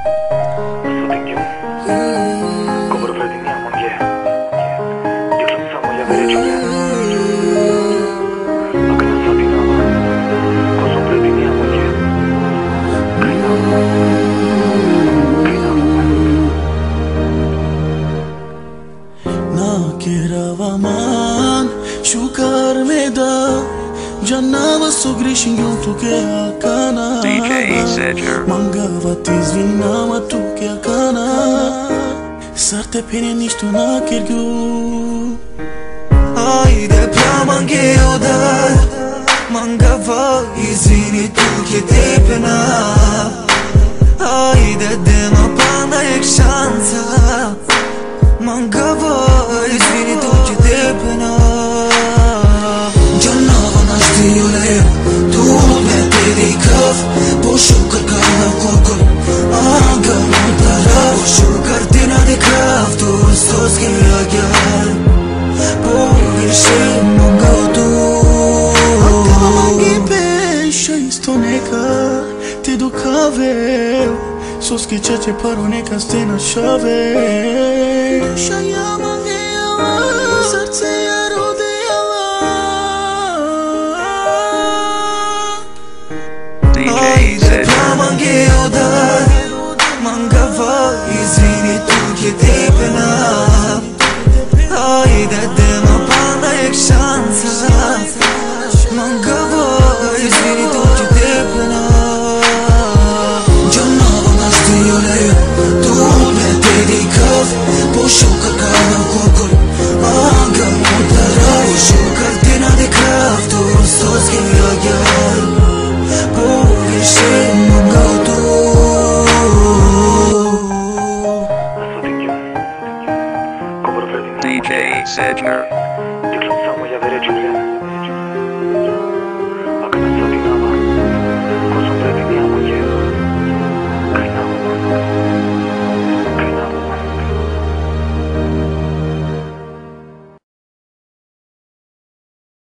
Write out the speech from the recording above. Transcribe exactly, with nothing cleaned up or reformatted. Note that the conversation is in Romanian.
Sottingham Come preteniamo che Io non so mai avere Giulia Ma che non sappiamo Cosa preteniamo che Creiamo Creiamo Na kiravaman Shukar meda Janava so grishin yom tu ke akana D J Sedger. Mangava tizvinama tu ke akana Sarte pene ništa na kirgu Ajde plamange odar Mangava izvini tu ke tepena Ajde dema panda ek šanca Mangava izvini tu ke tepena Janava naš tijule Tu me tedi kav Pošukar kana kokor Anga montara Pošukar tina de krav Tu soske agyar Poviše moga tu Atema mangi pesha isto neka Te do kave Soske čeče paro neka stena šave Šaja mange java Srce je rode java D J Ajde Sedger. plamange odar Mangava izvini tu ke tepena Ajde dema panda ek šanca Mangava izvini tu ke tepena Janava naš tijule Tu me tedi kav Pošukar kana kokor Anga montara Pošukar tina de krav Tu soske agyar Poviše moga tu Sottingham Come preteniamo D J Sedger. Io non so mai avere Giulia